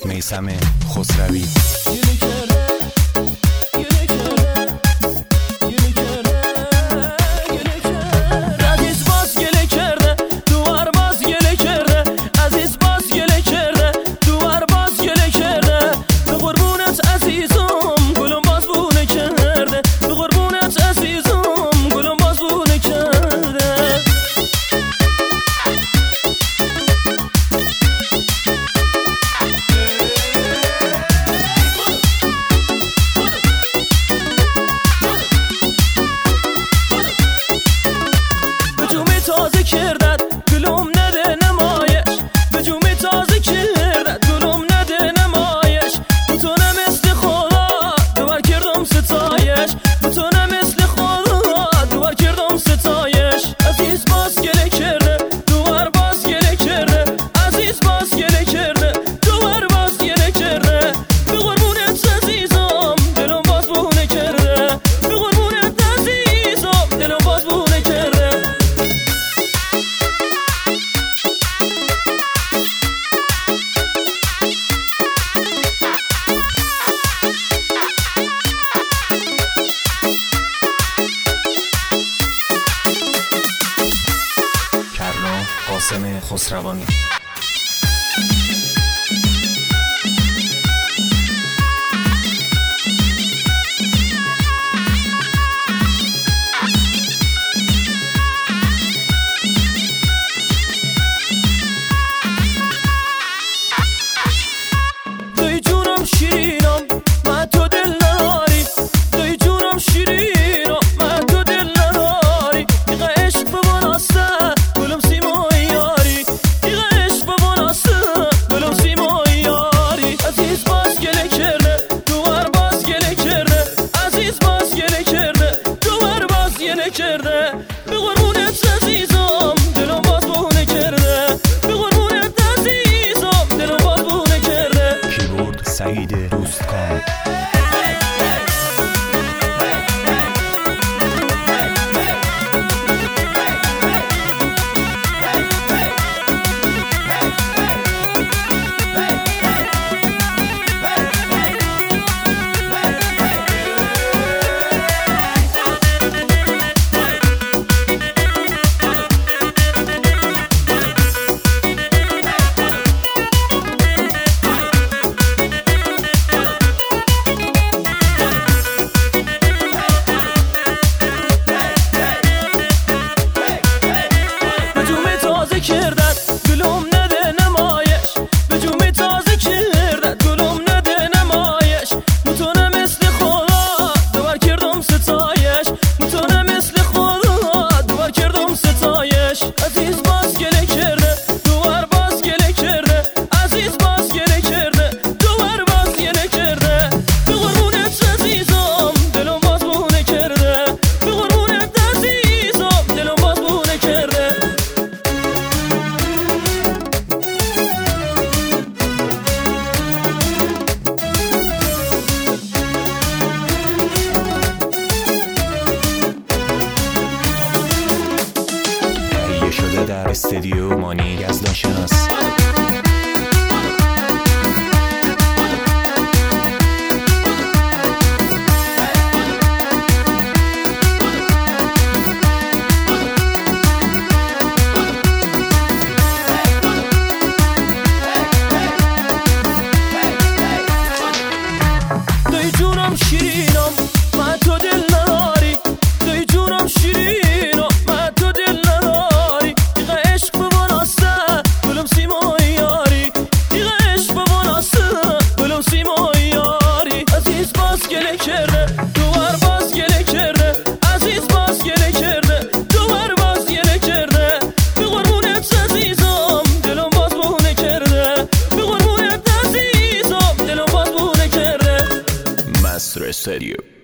میثم خسروی. تازه کردد گلوم نده نمایش، به جومی تازه کردد گلوم نده نمایش، بتونه مثل خدا دوبار کردم ستایش، بتونه مثل خدا دوبار کردم ستایش. عزیز باز گله کرده دوبار باز گله کرده، عزیز باز گله کرده دوبار باز گله کرده، به قربونت عزیزم دلم باز بونه کرده، به قربونت عزیزم دلم باز بونه کرده. قاسم خسروانی. دوی جونم شیرینم من تو دل نداری، دوی جونم شیرینم من تو دل نداری، دیگه عشق به من هسته گلم سیمای یاری، دیگه عشق به من هسته گلم سیمای یاری. عزیز باز گله کرده دوبار باز گله کرده، عزیز باز گله کرده دوبار باز گله کرده، به قربونت عزیزم دلم باز بونه کرده، به قربونت عزیزم دلم باز بونه کرده. کیبورد سعید دوستکام. کردد گلوم نده نمایش، به جومی تازه کردد گلوم نده نمایش، متونه مثل خدا دوبار کردم ستایش، متونه مثل خدا دوبار کردم ستایش. عزیز باز گله کرده دوبار باز گله کرده، عزیز باز گله کرده دوبار باز گله کرده، به قربونت عزیزم دلم باز بونه کرده، به قربونت عزیزم دلم باز بونه کرده. شده در استودیو مانی یزدانشناس. دوی جونم شیرینم من تو دل نداری، دوی جونم شیرینم من تو دل نداری، دیگه عشق به من هسته گلم سیمای یاری، دیگه عشق به من هسته گلم سیمای یاری. عزیز باز گله کرده دوبار باز گله کرده، عزیز باز گله کرده دوبار باز گله کرده، به قربونت عزیزم دلم باز بونه کرده، به قربونت عزیزم دلم باز بونه کرده. مستر استودیو.